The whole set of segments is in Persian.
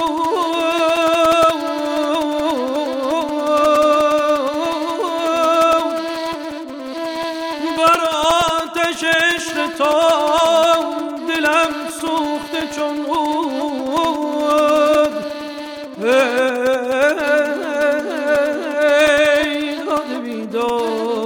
بر آتش عشق تو دلم سوخته چون عود ای داد بیداد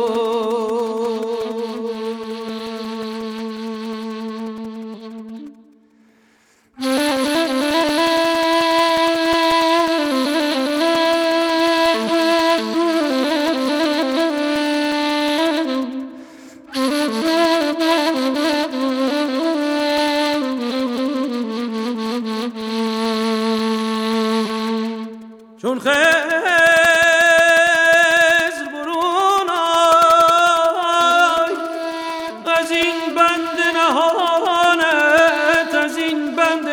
چون خضر برون آی از این بند نهانت از این بند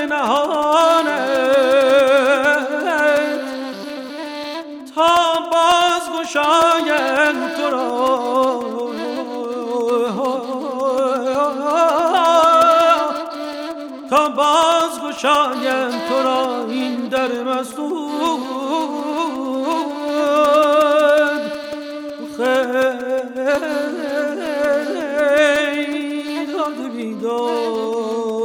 نهانت تا باز گشایم تو را تا باز گشایم تو را این در مسدود خیلی داد بیداد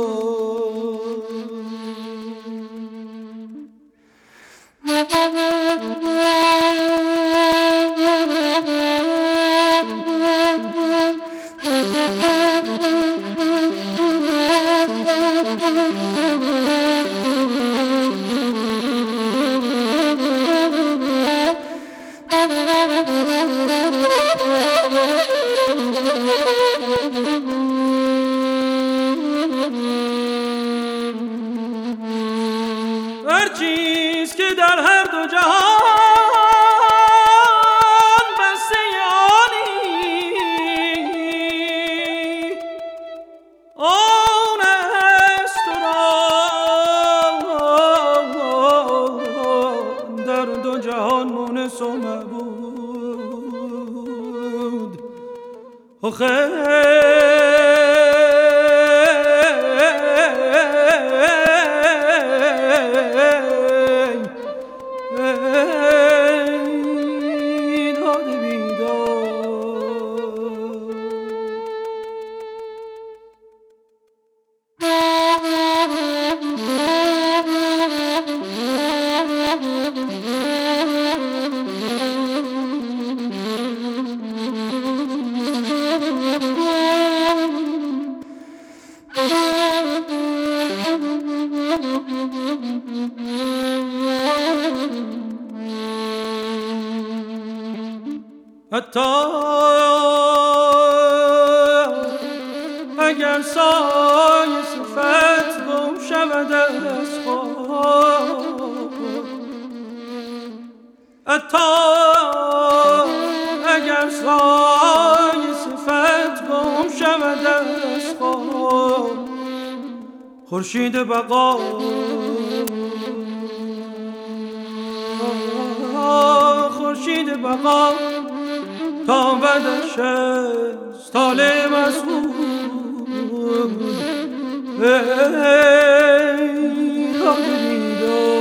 هر چیز که در هر دو جهان بسته آنی آن است تو را در دو جهان مونس و معبود حتی اگر سایه صفت گم شود از خود حتی اگر سایه صفت گم شود از خود خورشید بقا خورشید بقا تا بعدش طالع مسعود ای